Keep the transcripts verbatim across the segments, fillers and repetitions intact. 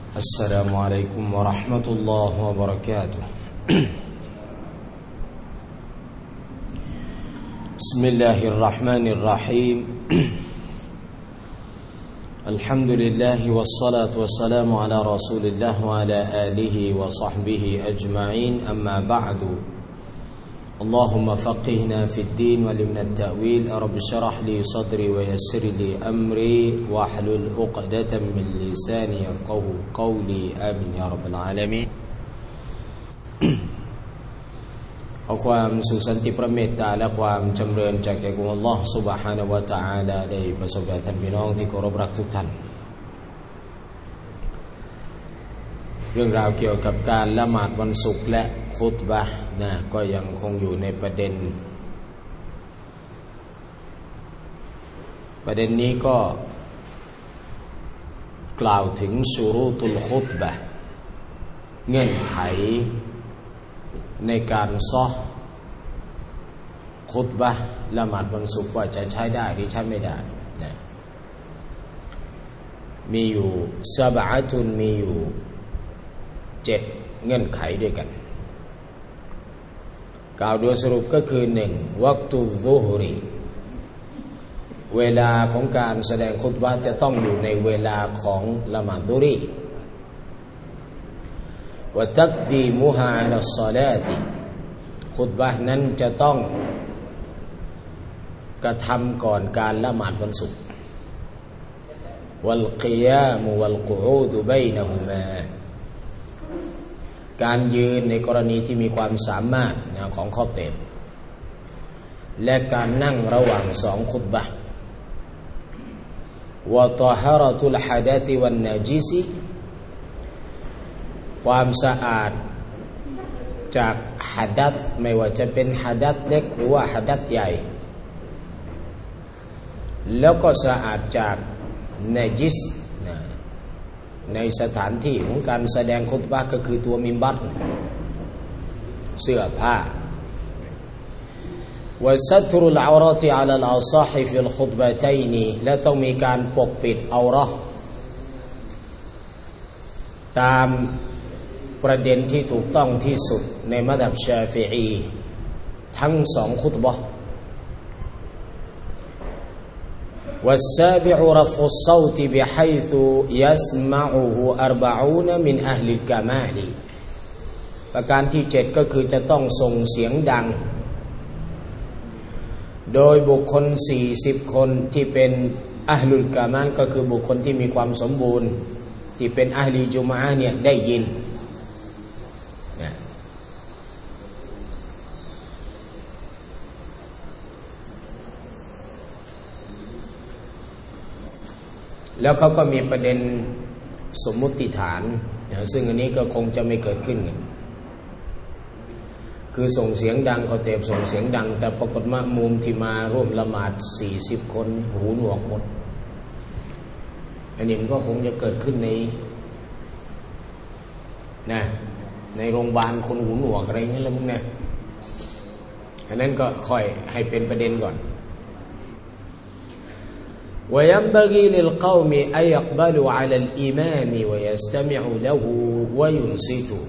السلام عليكم ورحمة الله وبركاته بسم الله الرحمن الرحيم الحمد لله والصلاة والسلام على رسول الله وعلى آله وصحبه أجمعين أما بعد اللهم فقهنا في الدين وعلمنا التأويل رب اشرح لي صدري ويسر لي أمري واحلل عقدة من لساني يفقهوا قولي آمين يا رب العالمين ขอความสุขสันติพระเมตตาและความจำเริญจากแด่อัลลอฮฺซุบฮานะฮูวะตะอาลาได้ประสบแด่ท่านพี่น้องที่เคารพรักทุกท่านเรื่องราวเกี่ยวกับการละหมาดวันศุกร์และคุตบะห์นะก็ยังคงอยู่ในประเด็นประเด็นนี้ก็กล่าวถึงชูรูตุลคุตบะห์เงื่อนไขในการซอฮ์คุตบะห์ละหมาดวันศุกร์ว่าจะใช้ได้หรือใช้ไม่ได้นะมีอยู่ซะบะอะตุนมีอยู่เจ็ดเงื่อนไขด้วยกันกล่าวโดยสรุปก็คือหนึ่งวักตุซุฮรีเวลาของการแสดงคุตบะห์จะต้องอยู่ในเวลาของละหมาดดุรีวะตักดีมุฮาอะลัสศอลาติคุตบะห์นั้นจะต้องกระทำก่อนการละหมาดวันศุกร์วัลกิยามวัลกุอูดบัยนะฮุมาการยืนในกรณีที่มีความสามารถของคอเตบและการนั่งระหว่างสองคุตบะห์วะฏอฮาเราะตุลหะดะษวันนะญิสความสะอาดจากหะดัษไม่ว่าจะเป็นหะดัษเล็กหรือว่าหะดัษใหญ่แล้วก็สะอาดจากนะญิสในสถานที่ของการแสดงคุตบะห์ก็คือตัวมิมบัรเสื้อผ้าวะซัตรุลเอาเราะติอะลัลอัศฮิฟิลคุตบะตัยนีและต้องมีการปกปิดเอาเราะห์ตามประเด็นที่ถูกต้องที่สุดในมัซฮับชาฟิอีทั้งสองคุตบะห์والسابع رفع الصوت بحيث يسمعه أربعون من أهل الكمال ประการที่เจ็ดก็คือจะต้องส่งเสียงดังโดยบุคคลสี่สิบคนที่เป็นอะห์ลุลกะมาลก็คือบุคคลที่มีความสมบูรณ์ที่เป็นอะห์ลีจุมอะห์เนี่ยได้ยินแล้วเขาก็มีประเด็นสมมุติฐานนะซึ่งอันนี้ก็คงจะไม่เกิดขึ้นคือส่งเสียงดังเขาเตบส่งเสียงดังแต่ปรากฏมะมุมที่มาร่วมละหมาดสี่สิบคนหูหนวกหมดอันนี้มันก็คงจะเกิดขึ้นในนะในโรงพยาบาลคนหูหนวกอะไรเงี้ยแล้วมึงเนี่ยอันนั้นก็ค่อยให้เป็นประเด็นก่อนوينبغي للقوم أن يقبلوا على الإمام ويستمعوا له وينصتوا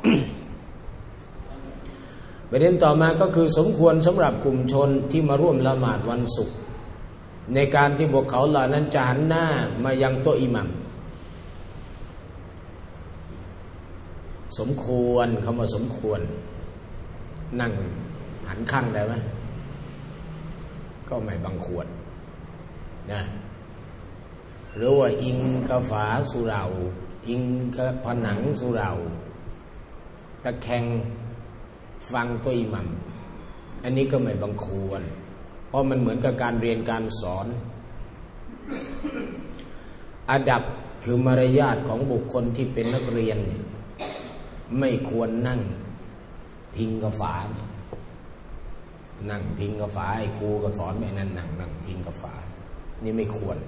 ประเด็นต่อมาก็คือสมควรสำหรับกลุ่มชนที่มาร่วมละหมาดวันศุกร์ในการที่พวกเขาเหล่านั้นจะหันหน้ามายังโต๊ะอิหมัมสมควรคำว่าสมควรนั่งหันข้างได้ไหมก็ไม่บังควรนะหรือว่าอิงกะฝาสุเหร่าอิงกะผนังสุเหร่าตะแคงฟังตัวอิหมัมอันนี้ก็ไม่บังควรเพราะมันเหมือนกับการเรียนการสอนอาดับคือมารยาทของบุคคลที่เป็นนักเรียนไม่ควรนั่งพิงกะฝานั่งพิงกะฝาให้ครูก็สอนไม่นั่นนั่งนั่งพิงกะฝานี่ไม่ควร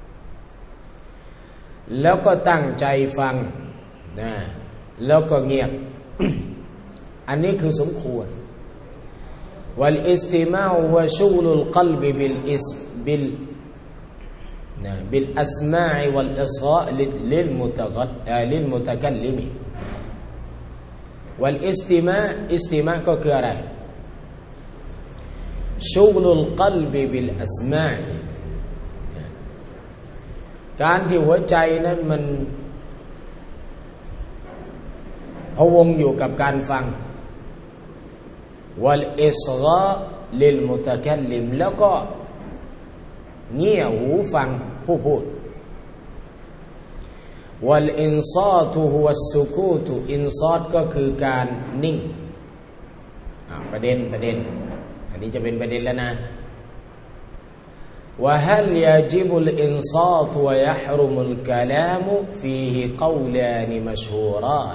แล้วก็ตั้งใจฟังนะแล้วก็เงียบ อันนี้คือสมควร والاستماع وشغل القلب بالإس بال นะบิลอัสมาอิวัลอิศราลิลิลมุตะกัดลิลมุตะกัลลิมวัลอิสติมาอิสติมาก็คืออะไรชุกลุลกัลบิบิลอัสมาอิการที่หัวใจนั้นมันพะวงอยู่กับการฟังวัลอิศราลิลมุตะกัลลิมแล้วก็เงี่ยหูฟังผู้พูดวัลอินซาตุฮุวัสสุกูตุอินซาตก็คือการนิ่งประเด็นประเด็นอันนี้จะเป็นประเด็นแล้วนะวะฮัลยาจิบุลอินซาตุวะยะฮรุมุลกะลามุฟีฮิกอลานิมัชฮูราน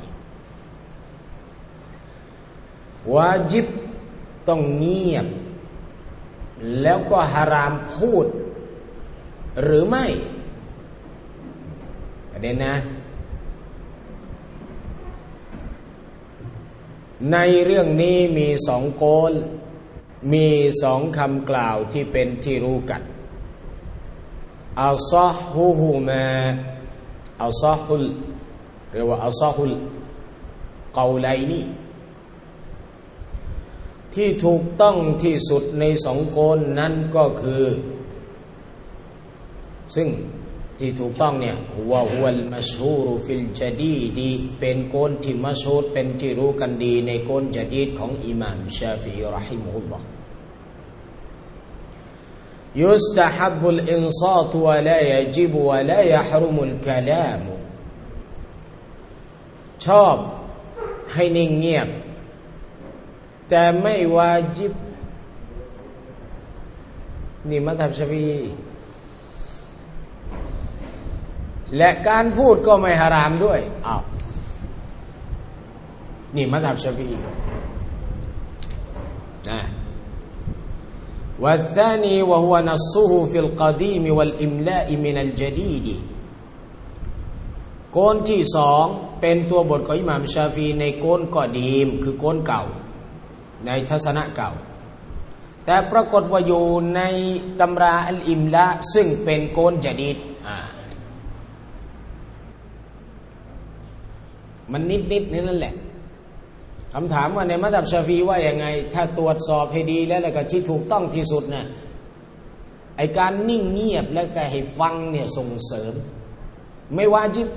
วาจิบต้องเงียบแล้วก็ฮารามพูดหรือไม่ประเด็นนะในเรื่องนี้มีสองโกลมีสองคำกล่าวที่เป็นที่รู้กันอัลซอฮุฮุมาอัลซอฮุลเรียกว่าอัลซอฮุลกอลัยนีที่ถูกต้องที่สุดในสองโกลนั้นก็คือซึ่งที่ถูกต้องเนี่ยวะฮุวัลมัชฮูรฟิลญะดีดีเป็นโกลที่มัชฮูรเป็นที่รู้กันดีในโกลญะดีดของอิหม่ามชาฟิอีเราะฮิมะฮุลลอฮ์ยุสตะฮับุลอินซาตุวะลายะญิบวะลายะฮรุมุลกะลามชอบให้นิ่งเงียบแต่ไม่วาญิบนี่มัซฮับชาฟิอีและการพูดก็ไม่ฮารามด้วยอ้าวนี่มัซฮับชาฟิอีนะوالثاني وهو نصه في القديم والإملاء من الجديد โกนที่สองเป็นตัวบทของอิหม่ามชาฟีในโกนกอดีมคือโกนเก่าในทัศนะเก่าแต่ปรากฏว่าอยู่ในตำราอัลอิมลาซึ่งเป็นโกนญะดีดอ่ามันนิดๆนั่นแหละคำถามว่าในมัซฮับชาฟีว่าอย่างไงถ้าตรวจสอบให้ดีแล้วแล้วก็ที่ถูกต้องที่สุดน่ะไอการนิ่งเงียบแล้วก็ให้ฟังเนี่ยส่งเสริมไม่วาญิบ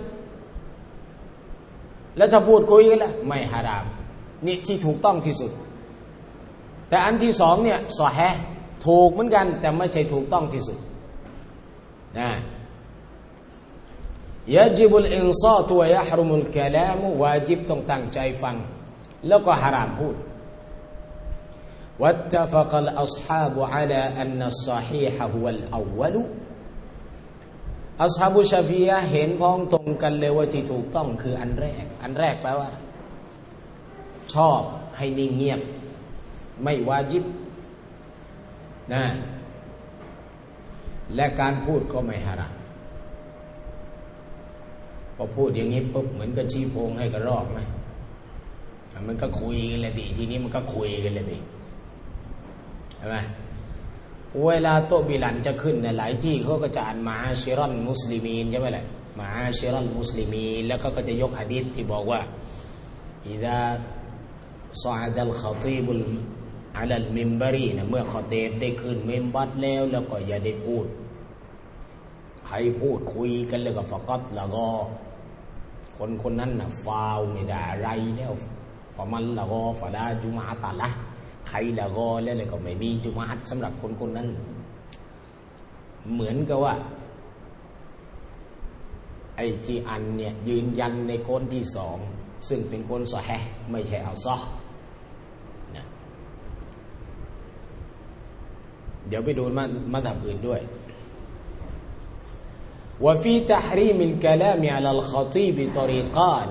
แล้วถ้าพูดคุยกันล่ะไม่ฮารามนี่ที่ถูกต้องที่สุดแต่อันที่สองเนี่ยซอฮีฮ์ถูกเหมือนกันแต่ไม่ใช่ถูกต้องที่สุดนะยะญิบุลอินซาตุวะยะฮรุมุลกะลามวาญิบต้องตั้งใจฟังแล้วก็ฮารามพูดวัตตะฟักอัลอัศฮาบุอะลาอันนัสศอฮีฮะฮุวัลอัวลุอัศฮาบุชาฟีอะห์เห็นพ้องตรงกันเลยว่าที่ถูกต้องคืออันแรกอันแรกแปลว่าชอบให้นิ่งเงียบไม่วาญิบนะและการพูดก็ไม่ฮารามพอพูดอย่างนี้ปุ๊บเหมือนกับชี้โพงให้กระรอกนะมันก็คุยกันเลยดิทีนี้มันก็คุยกันเลยดิใช่ไหมเวลาโต๊ะบิลันจะขึ้นในหลายที่เขาก็จะอ่านมหาชิรันมุสลิมีนใช่ไหมล่ะมหาชิรันมุสลิมีนแล้วก็ก็จะยกหะดีษที่บอกว่าอิซาซออะดัลคอตีบุลอะลัลมิมบารีนะเมื่อคอตีบได้ขึ้นมิมบัรแล้วแล้วก็อย่าได้พูดใครพูดคุยกันแล้วก็ฟะกัตละกอคนคนนั้นน่ะฟาวไม่ได้อะไรแล้วฟะมันละกอฟะลาจุมอะตะละใครละกอแล้วเลยก็ไม่มีจุมอะสำหรับคนคนนั้นเหมือนกับว่าไอ้ที่อันเนี่ยยืนยันในโกนที่สองซึ่งเป็นโกนซอฮีฮ์ไม่ใช่อัลซอฮ์นะเดี๋ยวไปดูมัซฮับอื่นด้วยوفي تحريم الكلام على الخطيب طريقان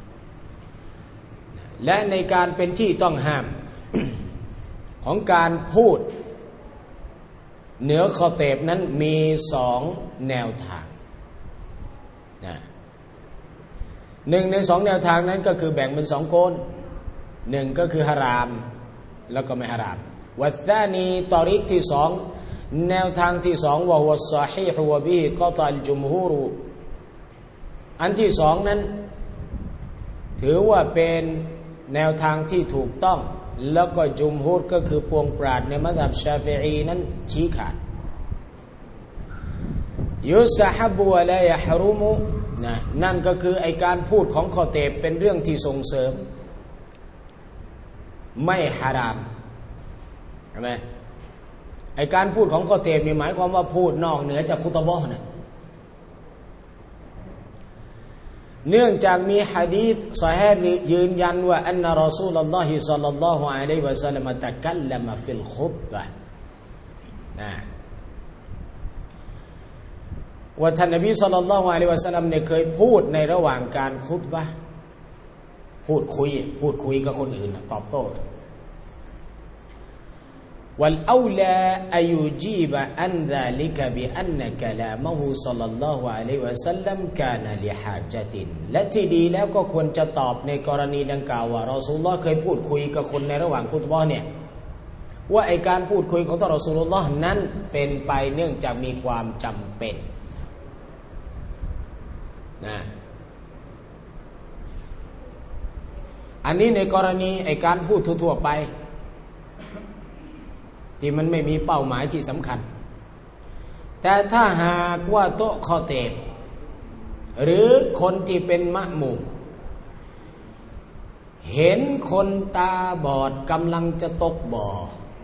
และในการเป็นที่ต้องห้าม ของการพูดเหนือคอเตบนั้นมีสองแนวทางนะหนึ่งในสองแนวทางนั้นก็คือแบ่งเป็นสองโกนหนึ่งก็คือฮารามแล้วก็ไม่ฮารามวัตตานีตอริกที่สองแนวทางที่สองวะฮุวัศศอฮีฮุวะบิฮิกอฏอลจุมฮูรอันที่สองนั้นถือว่าเป็นแนวทางที่ถูกต้องแล้วก็จุมฮูรก็คือปวงปราชญ์ในมัซฮับชาฟิอีนั้นชี้ขาดยุสตะฮับวะลายะฮะรุมุนะนั่นก็คือไอการพูดของคอเตบเป็นเรื่องที่ส่งเสริมไม่ฮารามใช่ไหมไอการพูดของคอเตบนี่หมายความว่าพูดนอกเหนือจากคุตบะห์นะเนื่องจากมีหะดีษซอฮีฮ์ยืนยันว่าอันนะรอซูลุลลอฮิศ็อลลัลลอฮุอะลัยฮิวะซัลลัมตะกัลลัมฟิลคุตบะห์นะว่าท่านนบีศ็อลลัลลอฮุอะลัยฮิวะซัลลัมเนี่ยเคยพูดในระหว่างการคุตบะห์พูดคุยพูดคุยกับคนอื่นตอบโต้กันوالأولى أن يجيب عن ذلك بأن كلامه صلى الله عليه وسلم كان لحاجة และที่ดีแล้วก็ควรจะตอบในกรณีดังกล่าวว่ารอซูลุลลอฮ์เคยพูดคุยกับคนในระหว่างคุตบะห์เนี่ยว่าไอการพูดคุยของท่านรอซูลุลลอฮ์นั้นเป็นไปเนื่องจากมีความจำเป็นนะอันนี้ในกรณีไอการพูดทั่วๆไปที่มันไม่มีเป้าหมายที่สำคัญแต่ถ้าหากว่าโต๊ะคอเตบหรือคนที่เป็นมะมุมเห็นคนตาบอดกำลังจะตกบ่อ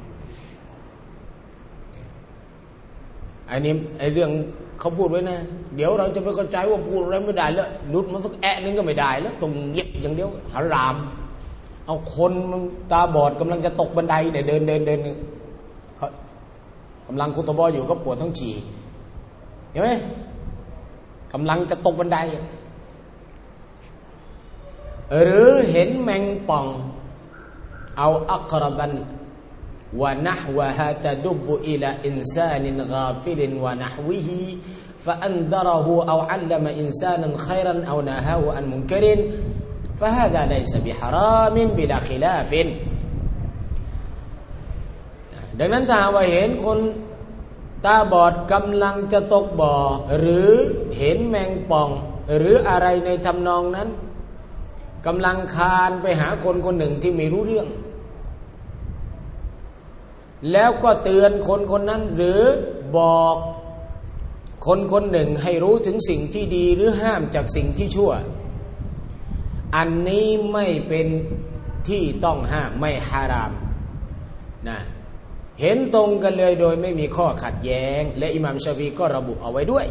อันนี้ไอ้เรื่องเขาพูดไว้นะเดี๋ยวเราจะไปเข้าใจว่าพูดอะไรไม่ได้แล้วหลุดมาสักแอะนึงก็ไม่ได้แล้วต้องเงียบอย่างเดียวหารามเอาคนตาบอดกำลังจะตกบันไดเนี่ยเดินเดินเดินเขากำลังคุตบะห์อยู่ก็ปวดท้องฉี่เห็นไหมกำลังจะตกบันไดหรือเห็นแมงป่องเอาอักรบันวะนะฮวะฮาตะดุบอิลาอินซานินกาฟิลินวะนะฮวิฮิฟะอันดะเราะฮูเอาอัลลัมอินซานันค็อยรันเอานะฮาอันมุนกะรินฟะฮาซาลัยซะบิฮะรอมินบิลาคิลาฟินดังนั้นถ้าว่าเห็นคนตาบอดกำลังจะตกบ่อหรือเห็นแมงป่องหรืออะไรในทำนองนั้นกำลังคานไปหาคนคนหนึ่งที่ไม่รู้เรื่องแล้วก็เตือนคนคนนั้นหรือบอกคนคนหนึ่งให้รู้ถึงสิ่งที่ดีหรือห้ามจากสิ่งที่ชั่วอันนี้ไม่เป็นที่ต้องห้ามไม่ฮารามนะเห็นตรงกันเลยโดยไม่มีข้อขัดแย้งและอิหม่ามชาฟีก็ระบุเอาไว้ด้วย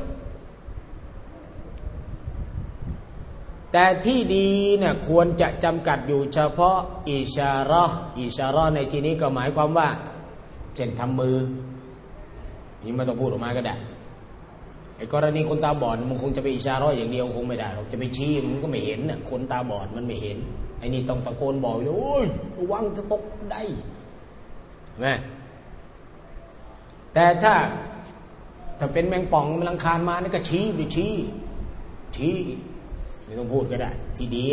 แต่ที่ดีเนี่ยควรจะจำกัดอยู่เฉพาะอิชาเราะห์อิชาเราะห์ในที่นี้ก็หมายความว่าเช่นทำมือนี่ไม่ต้องพูดออกมาก็ได้ไอ้กรณีคนตาบอดมันคงจะไปอิชาเราะห์อย่างเดียวคงไม่ได้หรอกจะไปชี้มันก็ไม่เห็นน่ะคนตาบอดมันไม่เห็นไอ้นี่ต้องตะโกนบอกเลยโอ้ยระวังจะตกได้แม่แต่ถ้าถ้าเป็นแมงป่องมันลังคานมานี่ก็ชี้ไปชี้ชี้ไม่ต้องพูดก็ได้ที่ดี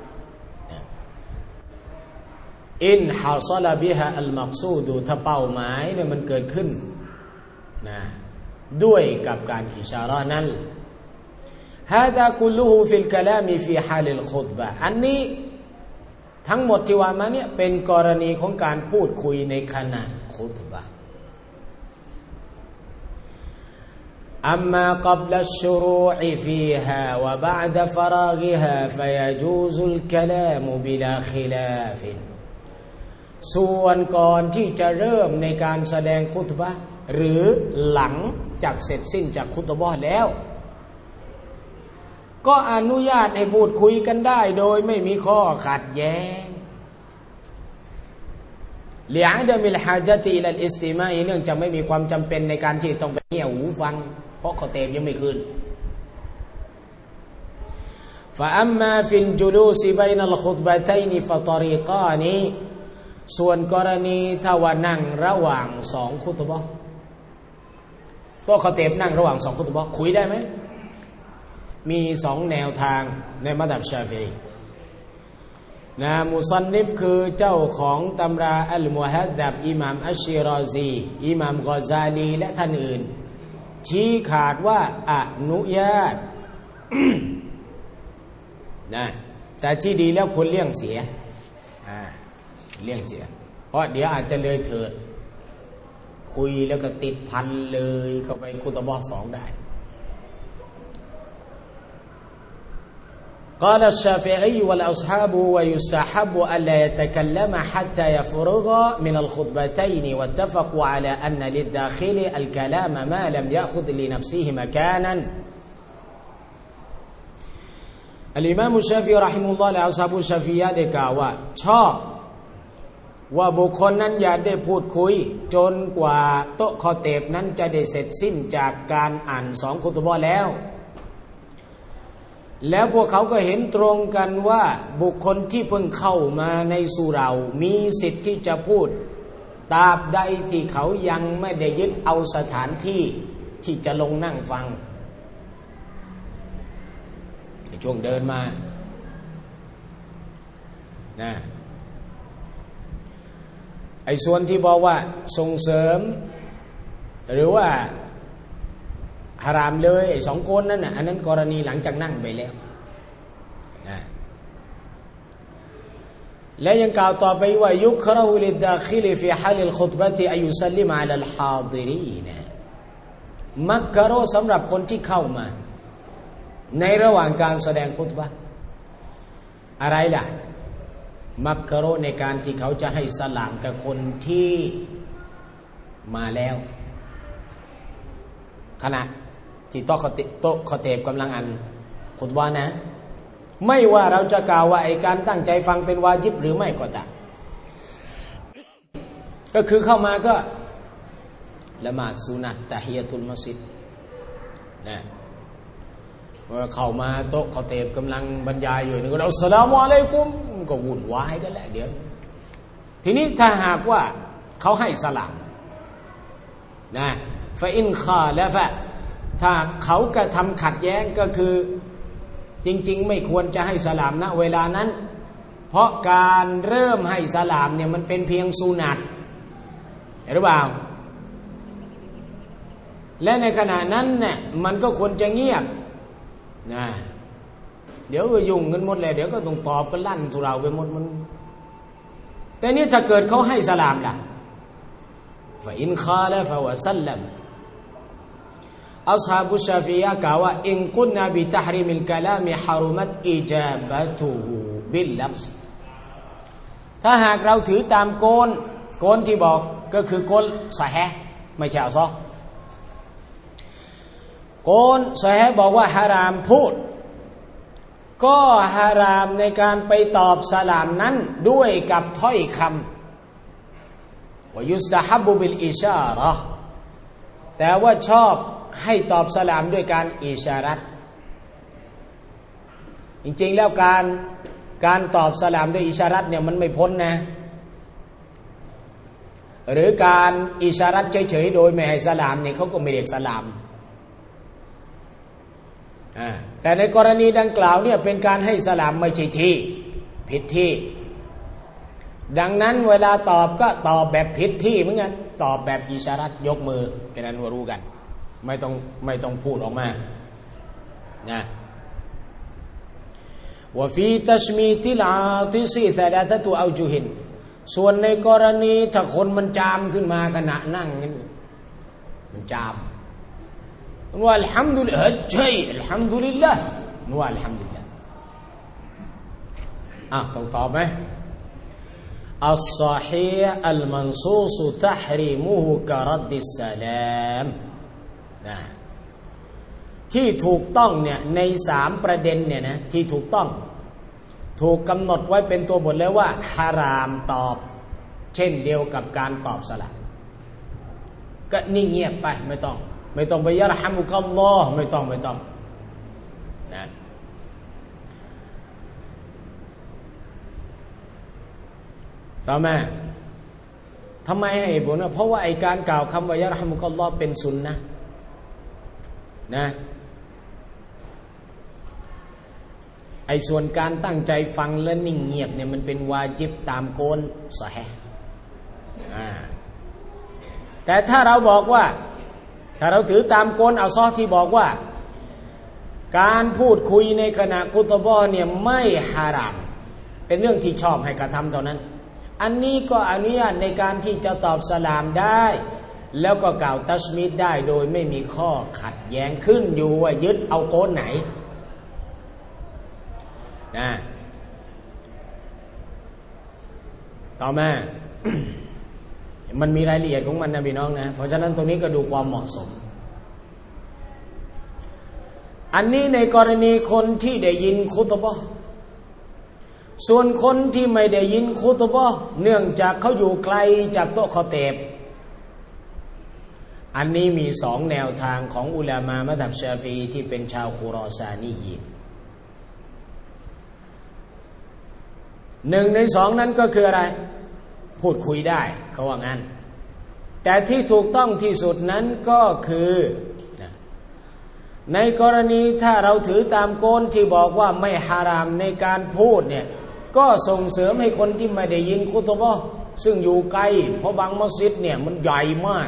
อินฮาซาลาบิฮะอัลมักซูดูถ้าเป้าหมายเนี่ยมันเกิดขึ้นนะด้วยกับการอิชาระห์นั้นฮาดาคุลลุฮูฟิลกะลามีฟีฮาลิลคุตบะห์อันนี้ทั้งหมดที่ว่ามาเนี่ยเป็นกรณีของการพูดคุยในขณะคุตบะห์أما قبل الشروع فيها وبعد فراغها فيجوز الكلام بلا خلاف ส่วนก่อนที่จะเริ่มในการแสดงคุตบะห์หรือหลังจากเสร็จสิ้นจากคุตบะห์แล้วก็อนุญาตให้พูดคุยกันได้โดยไม่มีข้อขัดแย้งลิอะดะมิลฮาญะติอิลัลอิสติมาอเนื่องจากไม่มีความจำเป็นในการที่ต้องไปเงี่ยหูฟังเพราะเขาเต็มยังไม่ขึ้นฟะอัมมาฟิลจุลูซิบัยนัลคุตบะตัยนิฟะตอรีกานีส่วนกรณีถ้าว่านั่งระหว่างสองคุตบะห์เพราะเขาเต็มนั่งระหว่างสองคุตบะห์คุยได้ไหมมีสองแนวทางในมัซฮับชาฟิอีนะมุซันนิฟคือเจ้าของตำราอัลมุฮัดดับอิหม่ามอัชชิรอซีอิหม่ามกอซาลีและท่านอื่นชี้ขาดว่าอนุญาต นะแต่ที่ดีแล้วควรเลี่ยงเสียอ่าเลี่ยงเสียเพราะเดี๋ยวอาจจะเลยเถิดคุยแล้วก็ติดพันเลยเข้าไปคุตบะห์สองได้قال الشافعي والأصحاب ويستحب ألا يتكلم حتى يفرغ من الخطبتين واتفقوا على أن للداخل الكلام ما لم يأخذ لنفسه مكانا الإمام الشافعي رحمه الله และอัศฮาบุชาฟิยะห์ได้กล่าวว่าชอบว่าบุคคลนั้นอย่าได้พูดคุยจนกว่าโต๊ะคอเตบนั้นจะได้เสร็จสิ้นจากการอ่านสองคุตบะห์แล้วแล้วพวกเขาก็เห็นตรงกันว่าบุคคลที่เพิ่งเข้ามาในสุเรามีสิทธิ์ที่จะพูดตราบใดที่เขายังไม่ได้ยึดเอาสถานที่ที่จะลงนั่งฟังในช่วงเดินมานะไอ้ส่วนที่บอกว่าส่งเสริมหรือว่าฮารามเลยไอ้สองคนนั่นน่ะอันนั้นกรณีหลังจากนั่งไปแล้วนะและยังกล่าวต่อไปว่ายุคเราลิดดาคิลฟีฮาลิลคุตบะติอายุซัลลิมอะลัลฮาดิรีนมักกะโรสำหรับคนที่เข้ามาในระหว่างการแสดงคุตบะห์อะไรล่ะมักกะโรในการที่เขาจะให้สลามกับคนที่มาแล้วขณะที่โต๊ะโต๊ะคอเตบกำลังอ่านคุตบะห์นะไม่ว่าเราจะกล่าวว่าไอ้การตั้งใจฟังเป็นวาญิบหรือไม่ก็ตามก็คือเข้ามาก็ละหมาดสุนัตตะฮียะตุลมัสยิดนะว่าเข้ามาโต๊ะคอเตบกำลังบรรยายอยู่นี่ก็อัสสลามุอะลัยกุมก็วุ่นวายกันแหละเดี๋ยวทีนี้ถ้าหากว่าเขาให้สลามนะฟะอินคาละฟะถ้าเขากระทำขัดแย้งก็คือจริงๆไม่ควรจะให้สลามณเวลานั้นเพราะการเริ่มให้สลามเนี่ยมันเป็นเพียงสุนัตหรือเปล่าและในขณะนั้นเนี่ยมันก็ควรจะเงียบนะเดี๋ยวก็ยุ่งกันหมดเลยเดี๋ยวก็ต้องตอบกันลั่นทุเราไปหมดมันแต่นี่ถ้าเกิดเขาให้สลามล่ะฟะอินคาละฟะวะซัลลัมอัศฮาบุชาฟิยะห์กล่าวว่าอินกุนนาบิตะฮรีมิลกะลามิฮารุมัตอิจาบะตุฮูบิลลัฟซ์ถ้าหากเราถือตามโกนโกนที่บอกก็คือโกนซอฮีฮ์ไม่ใช่อัศอโกนซอฮีฮ์บอกว่าฮารามพูดก็ฮารามในการไปตอบสลามนั้นด้วยกับถ้อยคำวะยุสตะฮับบุบิลอิชาระห์แต่ว่าชอบให้ตอบสลามด้วยการอิชารัตจริงๆแล้วการการตอบสลามด้วยอิชารัตเนี่ยมันไม่พ้นนะหรือการอิชารัตเฉยๆโดยไม่ให้สลามเนี่ยเขาก็ไม่เรียกสลามแต่ในกรณีดังกล่าวเนี่ยเป็นการให้สลามไม่ใช่ที่ผิดที่ดังนั้นเวลาตอบก็ตอบแบบผิดที่เหมือนกันตอบแบบอิชารัตยกมือแค่นั้นว่ารู้กันไม่ต้องไม่ต้องพูดออกมานะว่าฟีตัชมีติลอาติซีซะลาตะตุเอาจุฮินส่วนในกรณีถ้าคนมันจามขึ้นมาขณะนั่งมันจามว่าอัลฮัมดุลิลลาห์ใช่อัลฮัมดุลิลลาห์ว่าอัลฮัมดุลิลลาห์อ่ะต้องตอบไหมอัศศอฮีฮ์อัลมันซูซตะฮรีมุฮุกะรัดดิสสลามนะที่ถูกต้องเนี่ยในสามประเด็นเนี่ยนะที่ถูกต้องถูกกำหนดไว้เป็นตัวบทแล้วว่าฮารามตอบเช่นเดียวกับการตอบสลามก็นิ่งเงียบไปไม่ต้องไม่ต้องไปยะรฮัมุกัลลอฮ์ไม่ต้องไม่ต้องนะต่อมาทำไมให้เหตุผลเพราะว่าไอการกล่าวคำว่ายะรฮัมุกัลลอฮ์เป็นสุนนะนะไอ้ส่วนการตั้งใจฟังและนิ่งเงียบเนี่ยมันเป็นวาญิบตามโกนซอฮีฮ์อ่าแต่ถ้าเราบอกว่าถ้าเราถือตามโกนอัลซอฮ์ที่บอกว่าการพูดคุยในขณะกุตบะเนี่ยไม่ฮารามเป็นเรื่องที่ชอบให้กระทำเท่านั้นอันนี้ก็อนุญาตในการที่จะตอบสลามได้แล้วก็กล่าวตัชมิดได้โดยไม่มีข้อขัดแย้งขึ้นอยู่ว่ายึดเอาโกนไหนนะต่อมา มันมีรายละเอียดของมันนะพี่น้องนะเพราะฉะนั้นตรงนี้ก็ดูความเหมาะสมอันนี้ในกรณีคนที่ได้ยินคุตบะห์ส่วนคนที่ไม่ได้ยินคุตบะห์เนื่องจากเขาอยู่ไกลจากโต๊ะคอเตบอันนี้มีสองแนวทางของอุลามะมัซฮับชาฟีที่เป็นชาวคุรอซานียีนหนึ่งในสองนั้นก็คืออะไรพูดคุยได้เขาว่างั้นแต่ที่ถูกต้องที่สุดนั้นก็คือในกรณีถ้าเราถือตามโกนที่บอกว่าไม่ฮารามในการพูดเนี่ยก็ส่งเสริมให้คนที่ไม่ได้ยินคุตบะห์ซึ่งอยู่ไกลเพราะบางมัสยิดเนี่ยมันใหญ่มาก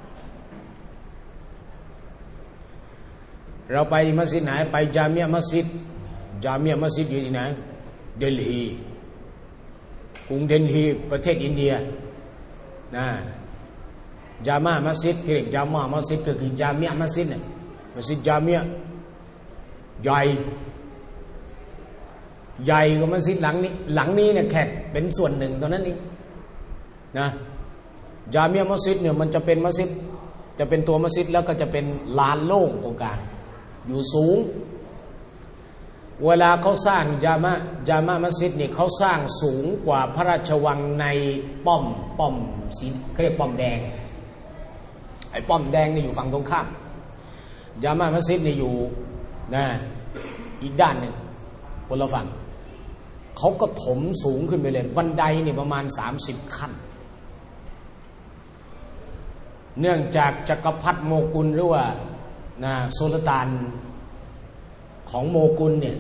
เราไปมัสยิดไหนไปจามิอะห์มัสยิดจามิอะห์มัสยิดอยู่ที่ไหนเดลฮีกรุงเดลฮีประเทศอินเดียนะจามามัสยิดเรียกจามามัสยิดก็คือจามิอะห์มัสยิดเนี่ยมัสยิดจามิอะห์ใหญ่ใหญ่กว่ามัสยิดหลังนี้หลังนี้เนี่ยแค่เป็นส่วนหนึ่งเท่านั้นเองนะจามิอะห์มัสยิดเนี่ยมันจะเป็นมัสยิดจะเป็นตัวมัสยิดแล้วก็จะเป็นลานโล่งตรงกลางอยู่สูงเวลาเขาสร้างจามะจามะมัสยิดเนี่ยเขาสร้างสูงกว่าพระราชวังในป้อมป้อมสีเขาเรียกป้อมแดงไอ้ป้อมแดงนี่อยู่ฝั่งตรงข้ามจามะมัสยิดนี่อยู่นะอีกด้านหนึ่งคนละฝั่งเขาก็ถมสูงขึ้นไปเลยบันไดนี่ประมาณสามสิบขั้นเนื่องจากจักรพรรดิโมกุลหรือว่านะสุลต่านของโมกุลเนี่ย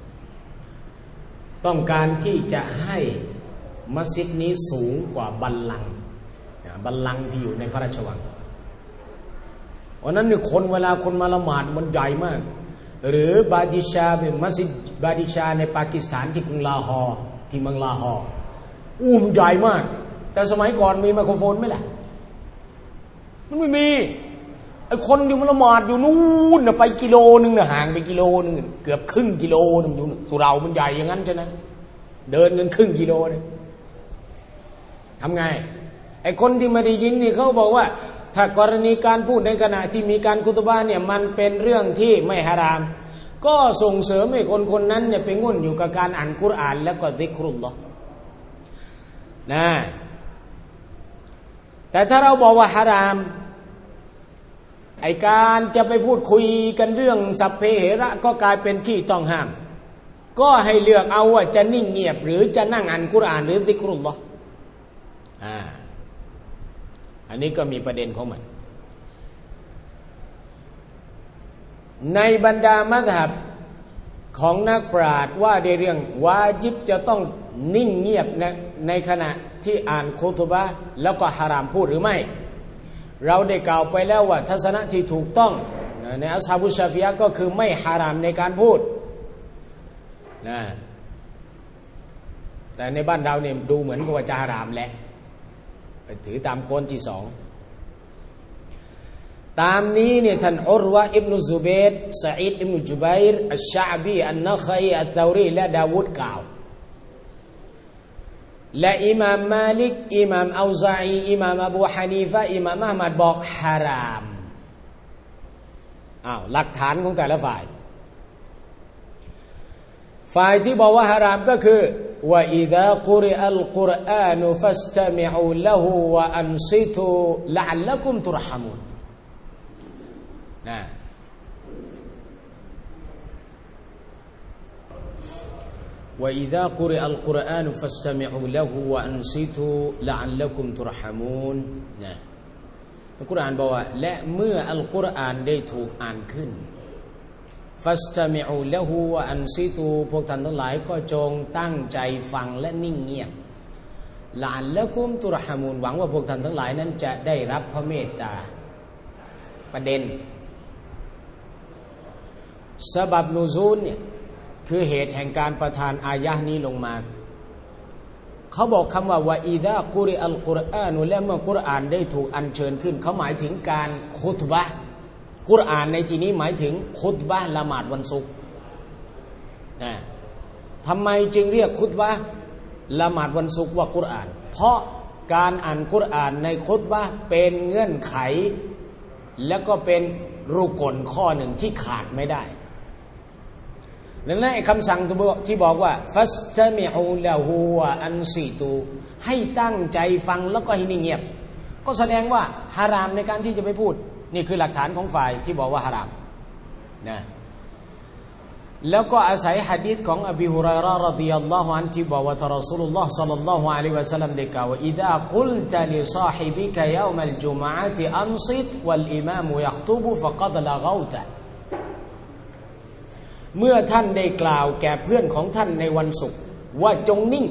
ต้องการที่จะให้มัสยิดนี้สูงกว่าบัลลังก์บัลลังก์ที่อยู่ในพระราชวังวันนั้นเนี่ยคนเวลาคนมาละหมาดมันใหญ่มากหรือบาดิชาเป็นมัสยิดบาดิชาในปากีสถานที่กรุงลาฮอร์ที่เมืองลาฮอร์อุ้มใหญ่มากแต่สมัยก่อนมีไมโครโฟนไหมล่ะมันไม่มีไอ้คนอยู่มันละหมาดอยู่นู่นนะไปกิโลนึงนะห่างไปกิโลนึงเกือบครึ่งกิโลนึงอยู่สุเรามันใหญ่อย่างนั้นใช่ไหมเดินกันครึ่งกิโลเลยทำไงไอ้คนที่ไม่ได้ยินนี่เขาบอกว่าถ้ากรณีการพูดในขณะที่มีการคุตบะห์เนี่ยมันเป็นเรื่องที่ไม่ฮารามก็ส่งเสริมให้คนคนนั้นเนี่ยไปง่วนอยู่กับการอ่านกุรอานแล้วก็ซิกรุลลอฮ์นะแต่ถ้าเราบอกว่าฮารามไอการจะไปพูดคุยกันเรื่องสัพเพเหระก็กลายเป็นที่ต้องห้ามก็ให้เลือกเอาว่าจะนิ่งเงียบหรือจะนั่งอ่านกุรอานหรือซิกรุลลอฮ์อ่าอันนี้ก็มีประเด็นของมันในบรรดามัซฮับของนักปราชญ์ว่าในเรื่องวาญิบจะต้องนิ่งเงียบในในขณะที่อ่านคุตบะห์แล้วก็ฮารามพูดหรือไม่เราได้กล่าวไปแล้วว่าทัศนะที่ถูกต้องในอัศฮาบุชชาฟิยะห์ก็คือไม่ฮารามในการพูดนะแต่ในบ้านเราเนี่ยดูเหมือนกับว่าจะฮารามแหละไปถือตามโกนที่สองตามนี้เนี่ยท่านอุรวะอิบนุซุบัยรซะอีดอิบนุจุบัยรอัชชะอบีอันนะคัยอัตเตารีและดาวูดกล่าวและอิหม่ามมาลิกอิหม่ามอัลซาอีอิหม่ามอบูฮานีฟะห์อิหม่ามอะห์มัดบอกฮารามอ้าวหลักฐานของแต่ละฝ่ายฝ่ายที่บอกว่าฮารามก็คือว่าอิซากุริอัลกุรอานุฟัสตะมิอูละฮูวะอันซิตูละอัลลักุมตุรฮะมูนนะว่าอิซากุริอัลกุรอานุฟัสตะมิอูละฮูวะอันซิตูละอัลลักุมตุรฮะมูนนะอัลกุรอานบอกว่าและเมื่ออัลกุรอานได้ถูกอ่านขึ้นฟัสตะมิอูละฮูวะอันซิตูพวกท่านทั้งหลายก็จงตั้งใจฟังและนิ่งเงียบละอัลละกุมตุรฮามูนหวังว่าพวกท่านทั้งหลายนั้นจะได้รับพระเมตตาประเด็นซะบับนูซูลเนี่ยคือเหตุแห่งการประทานอายะห์นี้ลงมาเขาบอกคำว่าวะอิซากุริอัลกุรอานุและเมื่อกุรอานได้ถูกอัญเชิญขึ้นเขาหมายถึงการคุตบะห์กุรอานในที่นี้หมายถึงคุตบะห์ละหมาดวันศุกร์นะทำไมจึงเรียกคุตบะห์ละหมาดวันศุกร์ว่ากุรอานเพราะการอ่านกุรอานในคุตบะห์เป็นเงื่อนไขแล้วก็เป็นรุกลข้อหนึ่งที่ขาดไม่ได้ดังนั้นคำสั่งที่บอกว่าฟัสตะมิอูละฮูวะอันซิตูให้ตั้งใจฟังแล้วก็ให้นิ่งเงียบก็แสดงว่าฮารามในการที่จะไปพูดนี่คือหลักฐานของฝ่ายที่บอกว่าฮารามนะแล้วก็อาศัยหะดีษของอบีฮุรอยเราะห์รอฎิยัลลอฮุอันฮุที่บอกว่าท่านรอซูลุลลอฮ์ศ็อลลัลลอฮุอะลัยฮิวะซัลลัมได้กล่าวว่าอิซากุลตะลิซอฮิบิกะยอมัลจุมอะติอันซิตวัลอิมามยัคตุบุฟะกัดละกาวตะเมื่อท่านได้กล่าวแก่เพื่อนของท่านในวันศุกร์ว่าจงนิ่ง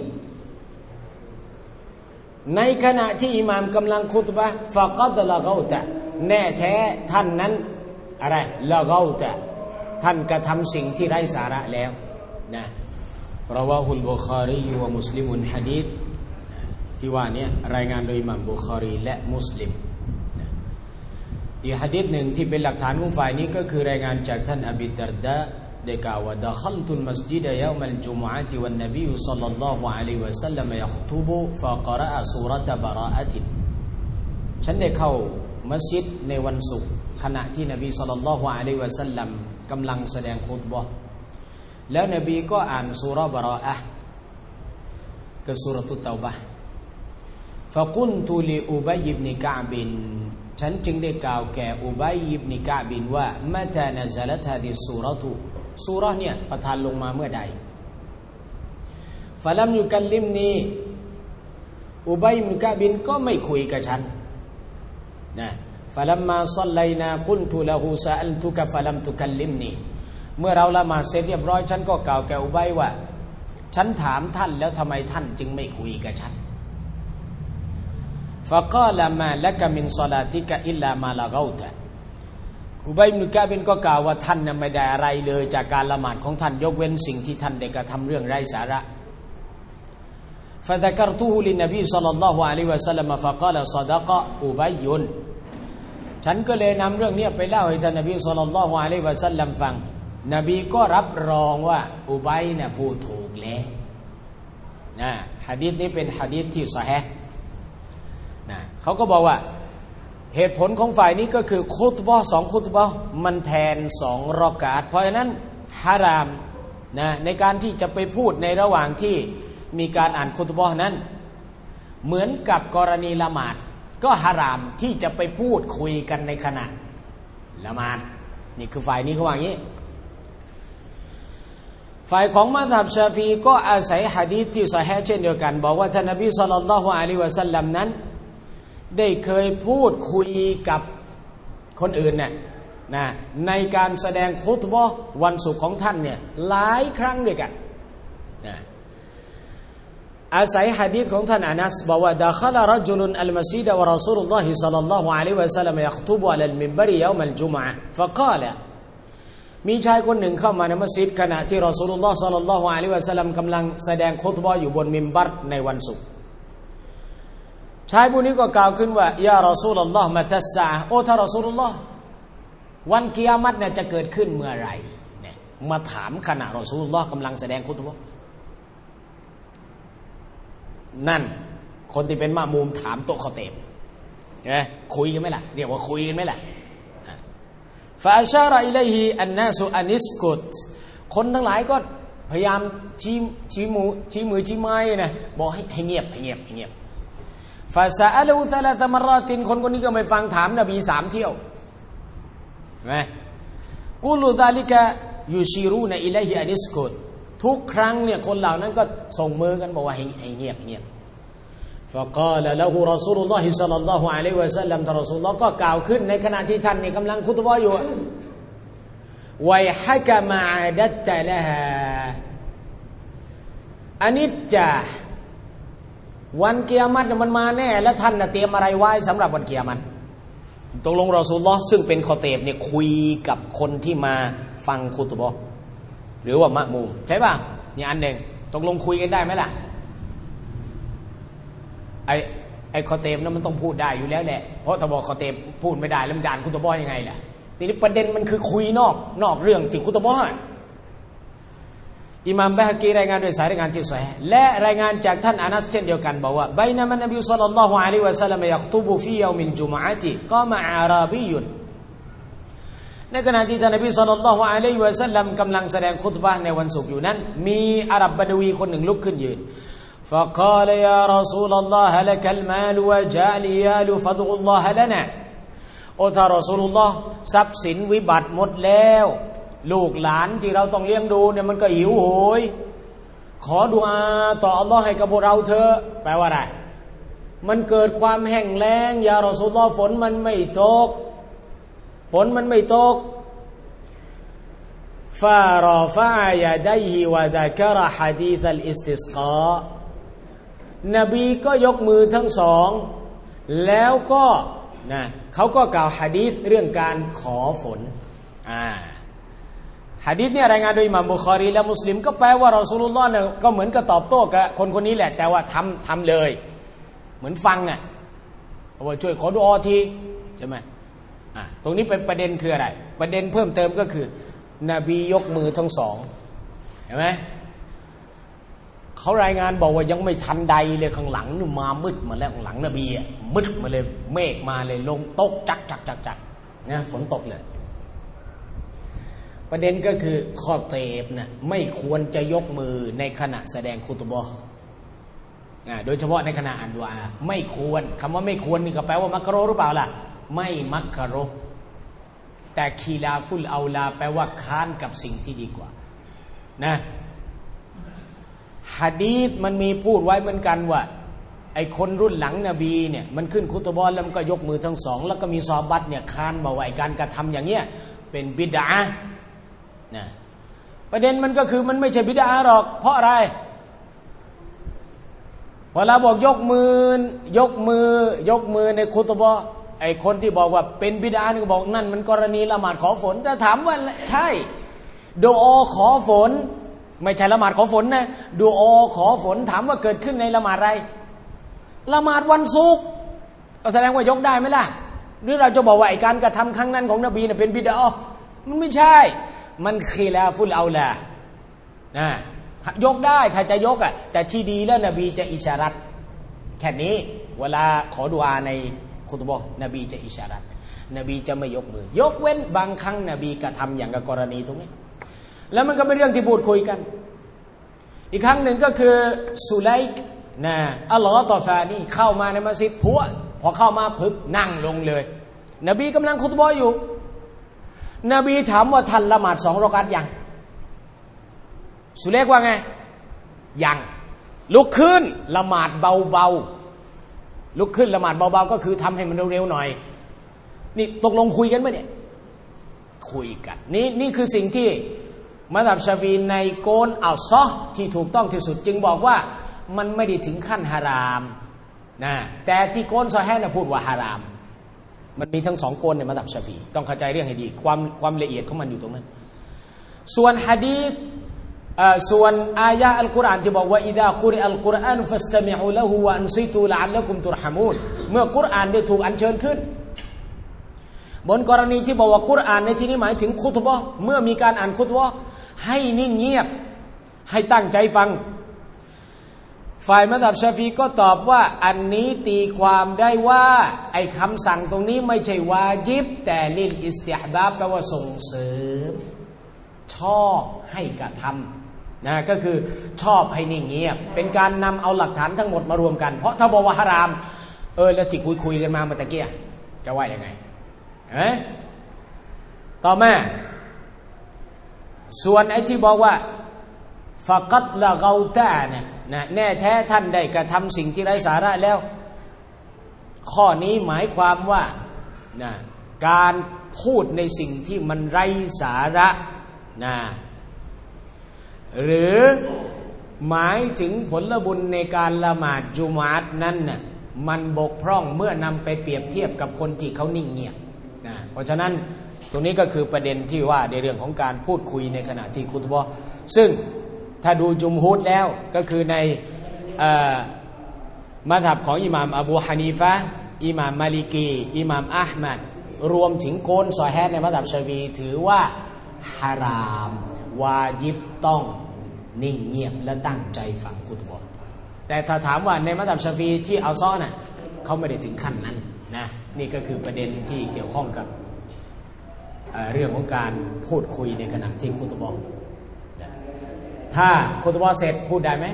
ในขณะที่อิหม่ามกำลังคุตบะห์ฟะกัดละกาวตะแน่แท้ท่านนั้นอะไรละกาวตะท่านกระทำสิ่งที่ไร้สาระแล้วนะราวาฮุลบุคารีวะมุสลิมุนหะดีษที่ว่านี้รายงานโดยอิหม่ามบุคารีและมุสลิมอีกหะดีษหนึ่งที่เป็นหลักฐานของฝ่ายนี้ก็คือรายงานจากท่านอบีดัรดาได้กล่าวว่าดะคัลตุลมัสยิดยอมัลจุมอะติวันนบีศ็อลลัลลอฮุอะลัยฮิวะซัลลัมยัคตุบุฟะกะเราะอะซูเราะตะบะเราะอะติฉันได้เข้ามัสยิดในวันศุกร์ขณะที่นบีศ็อลลัลลอฮุอะลัยฮิวะซัลลัมกำลังแสดงคุตบะห์แล้วนบีก็อ่านซูเราะห์บะเราะอะห์คือซูเราะตุตเตาบะห์ฟะกุนตุลิอุบัยอิบนุกะอ์บินฉันจึงได้กล่าวแก่อุบัยอิบนุกะอ์บินว่ามะตานะซะลัตฮาดิซูเราะตุซูเราะห์เนี่ยประทานลงมาเมื่อใดฟะลัมยุกัลลิมนีอุบัยอิบนุกะอ์บินก็ไม่คุยกับฉันนะฟะลัมมาศ็อลลัยนากุลตุละฮูซะอัลตุกะฟะลัมตุกัลลิมนีเมื่อเราละหมาดเสร็จเรียบร้อยฉันก็กล่าวแก่อุบัยว่าฉันถามท่านแล้วทำไมท่านจึงไม่คุยกับฉันฟะกาลมาละกะมินศอลาติกะอิลลามาละกาวตะอุบัยอิบนุกะอ์บินก็กล่าวว่าท่านน่ะไม่ได้อะไรเลยจากการละหมาดของท่านยกเว้นสิ่งที่ท่านได้กระทำเรื่องไร้สาระฟะซะกัรตุฮุลินนบีศ็อลลัลลอฮุอะลัยฮิวะซัลลัมฟะกาลศอดะกะอุบัยยุนฉันก็เลยนำเรื่องนี้ไปเล่าให้ท่านนบีศ็อลลัลลอฮุอะลัยฮิวะซัลลัมฟังนบีก็รับรองว่าอุบัยเนี่ยพูดถูกแล้วนะหะดีษนี้เป็นหะดีษที่ซอฮีฮ์นะเขาก็บอกว่าเหตุผลของฝ่ายนี้ก็คือคุตบะห์สองคุตบะห์มันแทนสองรอกาตเพราะฉะนั้นฮารามนะในการที่จะไปพูดในระหว่างที่มีการอ่านคุตบะห์นั้นเหมือนกับกรณีละหมาดก็ฮารามที่จะไปพูดคุยกันในขณะละหมาดนี่คือฝ่ายนี้เขาว่าอย่างนี้ฝ่ายของมัซฮับชาฟีก็อาศัยหะดีษที่ซอฮีฮ์เช่นเดียวกันบอกว่าท่านนบีศ็อลลัลลอฮุอะลัยฮิวะซัลลัมนั้นได้เคยพูดคุยกับคนอื่นเนี่ยนะในการแสดงคุตบะห์วันศุกร์ของท่านเนี่ยหลายครั้งด้วยกันนะอาศัยหะดีษของท่านอานัสบอกว่าดะคอลรจุลุนอัลมัสยิดวะรอซูลุลลอฮิศ็อลลัลลอฮุอะลัยฮิวะซัลลัมยัคตุบุอะลัลมินบะริยอมัลจุมอะห์ฟะกาลมีชายคนหนึ่งเข้ามาในมัสยิดขณะที่รอซูลุลลอฮ์ศ็อลลัลลอฮุอะลัยฮิวะซัลลัมกำลังแสดงคุตบะห์อยู่บนมิมบัรในวันศุกร์ชายผู้นี้ก็กล่าวขึ้นว่ายารอซูลุลลอฮ์มะตัสซะโอ้ท่านรอซูลุลลอฮ์วันกิยามะฮ์เนี่ยจะเกิดขึ้นเมื่อไหร่เนี่ยมาถามขณะรอซูลุลลอฮ์กำลังแสดงคุตบะห์นั่นคนที่เป็นมะมูมถามโต๊ะคอเตบเอ๊ะคุยกันไหมล่ะเรียกว่าคุยกันไหมล่ะฟาอัชาระอิลัยฮิอันนาสุอานิสกุตคนทั้งหลายก็พยายามชี้ชี้มือชี้มือชี้ไม้นะบอกให้ให้เงียบให้เงียบให้เงียบฟาซาอัลูซะลาซะมะรอตินคนคนนี้ก็ไม่ฟังถามนบีสามเที่ยวเห็นไหมกุลูซาลิกะยูชิรูนะอิลัยฮิอานิสกุตทุกครั้งเนี่ยคนเหล่านั้นก็ส่งมือกันบอกว่าให้ให้เงียบเงียบฟะกาลละฮูรอซูลุลลอฮิศ็อลลัลลอฮุอะลัยฮิวะซัลลัมท่านรอซูลุลลอฮ์ก็กล่าวขึ้นในขณะที่ท่านนี่กำลังคุตบะห์อยู่วัยฮะกะมะอาดัตตะละฮาอนิจจาวันกิยามัตมันมาแน่แล้วท่านเตรียมอะไรไว้สำหรับวันกิยามัตตกลงรอซูลุลลอฮ์ซึ่งเป็นคอเตบเนี่ยคุยกับคนที่มาฟังคุตบะห์หรือว่ามะมูมใช่ป่ะนี่อันหนึ่งตกลงคุยกันได้ไหมล่ะไอไอคอเตบนั้นมันต้องพูดได้อยู่แล้วแหละเพราะถ้าบอกคอเตบพูดไม่ได้แล้วมันจะอ่านคุตบะห์ยังไงล่ะทีนี้ประเด็นมันคือคุยนอกนอกเรื่องที่คุตบะห์อิหม่ามบะฮะกีรายงานโดยสายรายงานที่ซอฮีฮ์และรายงานจากท่านอานัสเช่นเดียวกันบอกว่าบัยนะมันนบีศ็อลลัลลอฮุอะลัยฮิวะซัลลัมยักตุบุฟียอมิลจุมอะติกามะอาราบียุนในขณะที่ท่านนบีศ็อลลัลลอฮุอะลัยฮิวะซัลลัมกำลังแสดงคุตบะห์ในวันศุกร์อยู่นั้นมีอาหรับบะดวีคนหนึ่งลุกขึ้นยืน فقال يا رسول الله هلك المال وجاء العيال فادعوا الله لنا โอ้ท่านรอซูลุลลอฮ์ทรัพย์สินวิบัติหมดแล้วลูกหลานที่เราต้องเลี้ยงดูเนี่ยมันก็หิวโหยขอดุอาต่ออัลลอฮ์ให้กับพวกเราเถอะแปลว่าอะไรมันเกิดความแห้งแล้งยารอซูลุลลอฮ์ฝนมันไม่ตกฝนมันไม่ตกฟารอฟะยะดัยฮิวะซะกะรหะดีษอัลอิสติสกานบีก็ยกมือทั้งสองแล้วก็นะเขาก็กล่าวหะดีษเรื่องการขอฝนอ่าหะดีษเนี่ยรายงานโดยอิหม่ามบุคอรีและมุสลิมก็แปลว่ารอซูลุลลอฮ์เนี่ยก็เหมือนกับตอบโต้กับคนคนนี้แหละแต่ว่าทำทำเลยเหมือนฟังอ่ะว่าช่วยขอดุอาทีใช่ไหมอ่ะตรงนี้เป็นประเด็นคืออะไรประเด็นเพิ่มเติมก็คือนบียกมือทั้งสองเห็นไหมเขารายงานบอกว่ายังไม่ทันใดเลยข้างหลังนี่มามืดมาแล้วข้างหลังนบีอ่ะมืดมาเลยเมฆมาเลยลงตกจักจักจักจักนะฝนตกเลยประเด็นก็คือข้อเตบนะไม่ควรจะยกมือในขณะแสดงคุตบะห์โดยเฉพาะในขณะอ่านดุอาไม่ควรคำว่าไม่ควรนี่ก็แปลว่ามักรุฮ์หรือเปล่าล่ะไม่มักรุฮ์แต่คีลาฟุลเอาลาแปลว่าค้านกับสิ่งที่ดีกว่านะหะดีษมันมีพูดไว้เหมือนกันว่าไอ้คนรุ่นหลังนบีเนี่ยมันขึ้นคุตบะห์แล้วมันก็ยกมือทั้งสองแล้วก็มีซอฮาบะห์เนี่ยค้านบอกว่าไอ้การกระทำอย่างเงี้ยเป็นบิดอะห์นะประเด็นมันก็คือมันไม่ใช่บิดอะห์หรอกเพราะอะไรเวลาบอกยกมือยกมือยกมือในคุตบะห์ไอ้คนที่บอกว่าเป็นบิดอะห์นี่ก็บอกนั่นมันกรณีละหมาดขอฝนแต่ถามว่าใช่ดุอาขอฝนไม่ใช่ละหมาดขอฝนนะดุอาขอฝนถามว่าเกิดขึ้นในละหมาดอะไรละหมาดวันศุกร์ก็แสดงว่ายกได้ไหมล่ะหรือเราจะบอกว่าไอ้การกระทำครั้งนั้นของนบีเนี่ยเป็นบิดอะห์มันไม่ใช่มันคีลาฟุลเอาลานะยกได้ถ้าจะยกอ่ะแต่ที่ดีแล้วนบีจะอิชารัตแค่นี้เวลาขอดุอาในคุตบะห์นบีจะอิชารัตนบีจะไม่ยกมือยกเว้นบางครั้งนบีกระทำอย่างกับกรณีตรงนี้แล้วมันก็เป็นเรื่องที่พูดคุยกันอีกครั้งหนึ่งก็คือสุไลค์นะอัลลอฮฺตอฟานี่เข้ามาในมัสยิดพัวพอเข้ามาปึ๊บนั่งลงเลยนบีกำลังคุตบะห์อยู่นบีถามว่าท่านละหมาดสองรอกอัตยังสุเลกว่าไงยังลุกขึ้นละหมาดเบาๆลุกขึ้นละหมาดเบาๆก็คือทำให้มันเร็วๆหน่อยนี่ตกลงคุยกันไหมเนี่ยคุยกันนี่นี่คือสิ่งที่มัซฮับชาฟีในโกนอัลซอฮ์ที่ถูกต้องที่สุดจึงบอกว่ามันไม่ได้ถึงขั้นฮารามนะแต่ที่โกนซอฮีฮ์น่ะพูดว่าฮารามมันมีทั้งสองโกนในมัซฮับชาฟีต้องเข้าใจเรื่องให้ดีความความละเอียดของมันอยู่ตรงนั้นส่วนหะดีษส่วนอายะอัลกุรอานที่บอกว่าอิดะกุริอัลกุรอานุฟัสตะมิอูละฮูวะอันซิตูละอัลละกุมตุรฮะมูนเมื่อกุรอานได้ถูกอัญเชิญขึ้นบนกรณีที่บอกว่ากุรอานในที่นี้หมายถึงคุตบะห์เมื่อมีการอ่านคุตบะห์ให้นิ่งเงียบให้ตั้งใจฟังฝ่ายมัซฮับชาฟีก็ตอบว่าอันนี้ตีความได้ว่าไอ้คำสั่งตรงนี้ไม่ใช่วาญิบแต่ลิลอิสติฮบาบแปลว่าส่งเสริมชอบให้กระทำนะก็คือชอบให้นิ่งเงียบเป็นการนำเอาหลักฐานทั้งหมดมารวมกันเพราะถ้าบอกว่าฮารามเออแล้วที่คุยคุยกันมาเมื่อตะกี้จะว่ายังไงเอ๊ะต่อมาส่วนไอ้ที่บอกว่าฟะกัดละเกาตาเนี่ยนะแน่แท้ท่านได้กระทำสิ่งที่ไร้สาระแล้วข้อนี้หมายความว่านะการพูดในสิ่งที่มันไร้สาระนะหรือหมายถึงผลบุญในการละหมาดจุมาตนั้นน่ะมันบกพร่องเมื่อนำไปเปรียบเทียบกับคนที่เขานิ่งเงียบนะเพราะฉะนั้นตรงนี้ก็คือประเด็นที่ว่าในเรื่องของการพูดคุยในขณะที่คุตบะห์ซึ่งถ้าดูจุมฮูดแล้วก็คือในมัธยับของอิหม่ามอบูฮานีฟะห์อิหม่ามมาลิกีอิหม่ามอะห์มัดรวมถึงโกนซอฮีฮ์ในมัธยับชาฟีอีถือว่าฮารามวาญิบต้องนิ่งเงียบและตั้งใจฟังคุตบะห์แต่ถ้าถามว่าในมัธยับชาฟีอีที่เอาซ้อน่ะเขาไม่ได้ถึงขั้นนั้นนะนี่ก็คือประเด็นที่เกี่ยวข้องกับเอ่อเรื่องของการพูดคุยในขณะที่คุตบะห์ถ้าคุตบะห์เสร็จพูดได้ไหม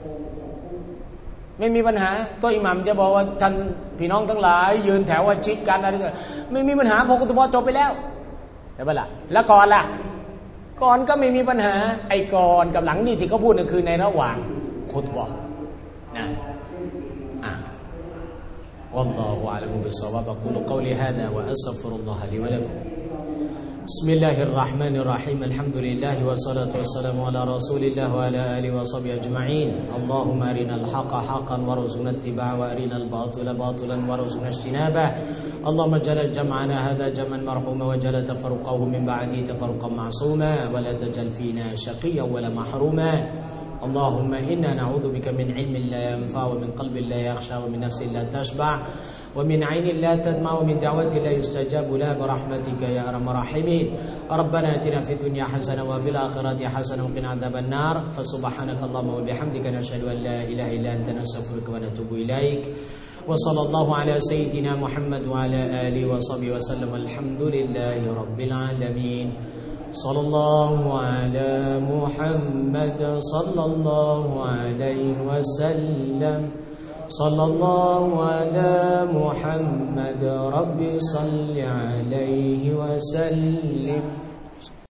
ไม่มีปัญหาตัวอิหมัมจะบอกว่าท่านพี่น้องทั้งหลายยืนแถวว่าชิดกันอะไรกันไม่มีปัญหาพอคุตบะห์จบไปแล้วใช่ปะล่ะแล้วก่อนล่ะก่อนก็ไม่มีปัญหาไอ้ก่อนกับหลังนี่ที่เขาพูดก็คือในระหว่างคุตบะห์นะอ่ะ والله أعلم بالصواب أقول قولي هذا وأستغفر الله لي ولكم بسم الله الرحمن الرحيم الحمد لله والصلاة والسلام على رسول الله وعلى آله وصحبه أجمعين اللهم أرنا الحق حقا وارزقنا اتباعه وأرنا الباطل باطلا وارزقنا اجتنابه اللهم اجعل جمعنا هذا جمعا مرحوما واجعل تفرقه من بعده تفرقا معصوما ولا تجعل فينا شقيا ولا محروما اللهم إنا نعوذ بك من علم لا ينفع ومن قلب لا يخشى ومن نفس لا تشبع ومن عين لا تدمع ومن دعوة لا يستجاب لها برحمتك يا أرحم الراحمين ربنا آتنا في الدنيا حسنة وفي الآخرة حسنة وقنا عذاب النار فسبحانك اللهم وبحمدك نشهد أن لا إله إلا أنت نستغفرك ونتوب إليك وصلى الله على سيدنا محمد وعلى آله وصحبه وسلم الحمد لله رب العالمين صلى الله على محمد صلى الله عليه وسلم صلى الله على محمد رب صل عليه وسلم